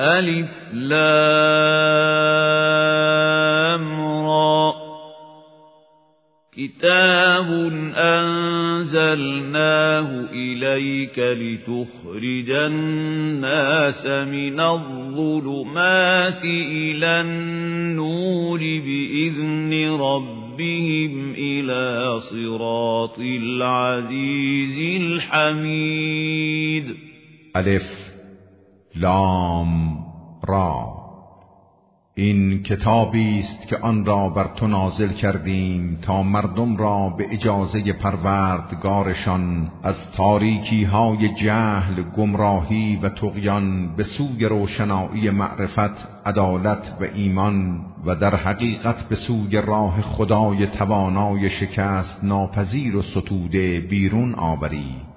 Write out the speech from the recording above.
الف لام را كتاب أنزلناه إليك لتخرج الناس من الظلمات إلى النور بإذن ربهم إلى صراط العزيز الحميد. الف لام را این کتابی است که آن را بر تو نازل کردیم تا مردم را به اجازه پروردگارشان از تاریکی های جهل، گمراهی و طغیان به سوی روشنایی معرفت، عدالت و ایمان و در حقیقت به سوی راه خدای توانای شکست ناپذیر و ستوده بیرون آوری.